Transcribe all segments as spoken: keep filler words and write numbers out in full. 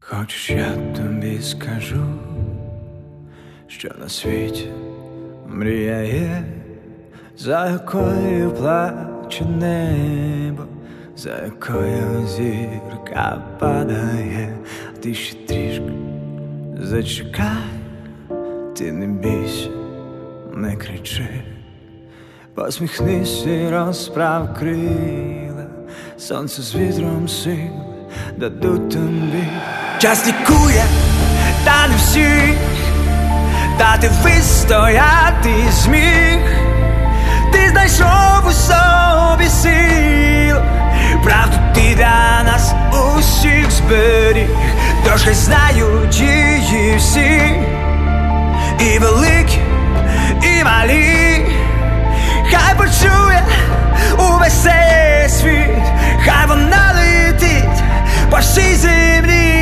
Хочеш, я тобі скажу, що на світі мрія є, за якою плаче небо, за якою зірка падає. Ти ще трішки зачекай, ти не бійся, не кричи, посміхнись і розправ крила, сонце з вітром сили дадуть тобі. Час лікує, та не всіх, та ти вистояти зміг. Ти знайшов у собі силу, правду ти для нас усіх зберіг. Тож хай знають її всі, і великі, і малі. Хай почує увесь цей світ, хай вона летить по всій землі.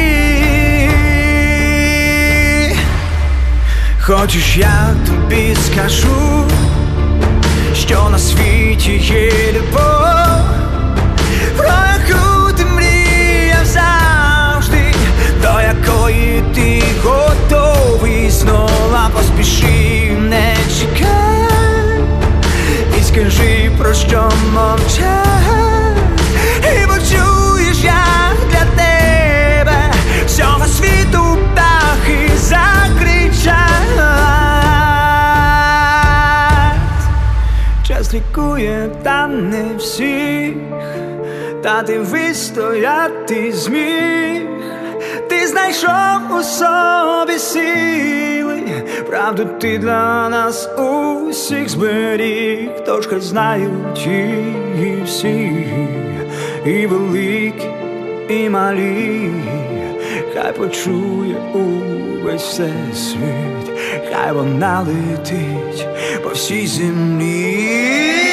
Хочеш, я тобі скажу, що на світі є любов, про яку ти мріяв завжди, до якої ти готовий знову. Поспіши, не чекай, і скажи, про що мовчать, і почуєш, як для тебе всього світу птахи закричать. Час лікує, та не всіх, та ти вистояти зміг. Ти знайшов у собі сили, правду ти для нас усіх зберіг. Тож хай знають її всі, і великі, і малі. Хай почує увесь всесвіт, хай вона летить по всій землі.